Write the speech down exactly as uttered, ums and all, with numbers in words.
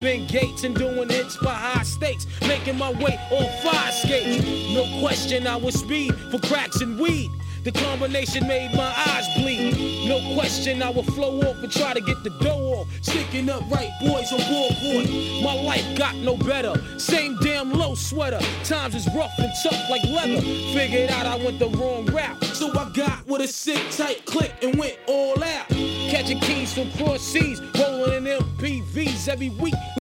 Ben Gates and doing hits by high stakes, making my way on fire skates. No question I was speed for cracks and weed. The combination made my eyes bleed. No question I would flow off and try to get the dough off. Sticking up right boys on board. My life got no better. Same damn low sweater. Times is rough and tough like leather. Figured out I went the wrong route. So I got with a sick tight click and went all out. Catching keys from cross seas, rolling in M P Vs every week.